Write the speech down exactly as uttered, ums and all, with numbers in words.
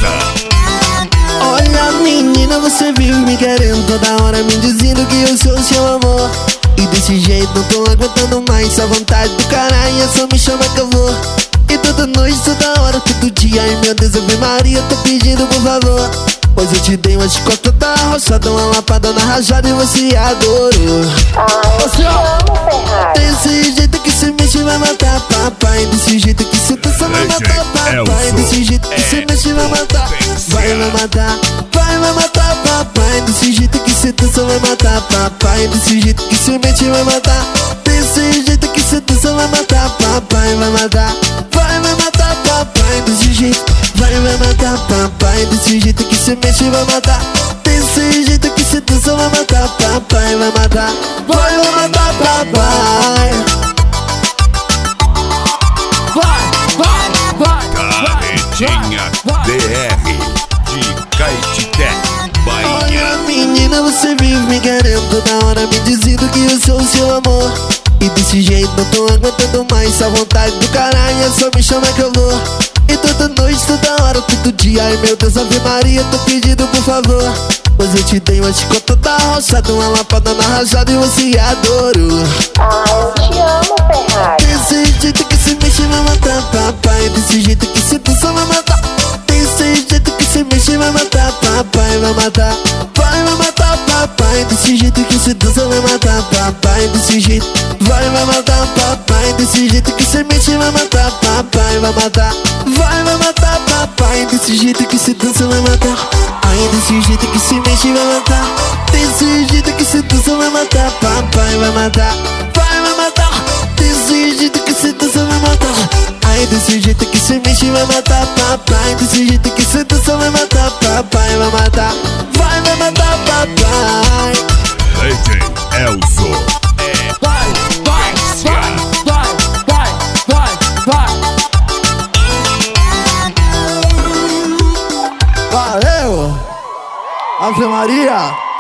Olha menina, você vive me querendo toda hora, me dizendo que eu sou seu amor. E desse jeito não tô aguentando mais, só vontade do caralho, é só me chama que eu vou. E toda noite, toda hora, todo dia, ai meu Deus, Ave Maria, tô pedindo por favor. Pois eu te dei uma chicota da roçada, uma lapada na rajada e você adorou. Você, ó, desse jeito que se mexe vai matar papai. Desse jeito que se dança vai matar papai. Desse jeito que se mexe vai matar. Vai, vai matar, vai, vai matar papai. Desse jeito que se dança vai matar papai. Desse jeito que se mexe vai matar. Desse jeito que se dança vai matar papai. Vai matar, vai, vai matar papai. Desse jeito, vai, vai matar papai. Desse jeito que se mexe vai matar. Desse jeito que se dança vai matar papai. Vai matar, vai, vai matar papai. Vai, vai, vai, Carretinha D R de Caetité, Bahia. Olha menina, você vive me querendo toda hora, me dizendo que eu sou o seu amor. E desse jeito não tô aguentando mais, só vontade do caralho, é só me chama que eu vou. E toda noite, toda hora, todo dia, ai meu Deus, Ave Maria, tô pedindo por favor. Pois eu te dei uma chicota da roçada, uma lapada na rajada e você adorou. Ah, eu te amo, Ferrari. Desse jeito que se mexe vai matar papai. Desse jeito que se dança vai matar. Desse jeito que se mexe vai matar papai. Vai matar, vai, vai matar papai. Desse jeito que se dança vai matar papai. Desse jeito, vai, vai matar papai. Desse jeito que se mexe vai matar papai. Vai matar, vai, vai matar papai. Desse jeito que se dança vai matar. Ai, desse jeito que se mexe vai matar. Desse jeito que se dança vai matar papai. Vai matar, vai, vai matar. Desse jeito que se dança vai matar. Ai, desse jeito que se mexe vai matar papai. Desse jeito que se dança vai matar papai. Vai matar, vai, vai matar papai. D J Elzo. Vai, vai, vai, vai, vai, vai, vai. Valeu! Ave Maria!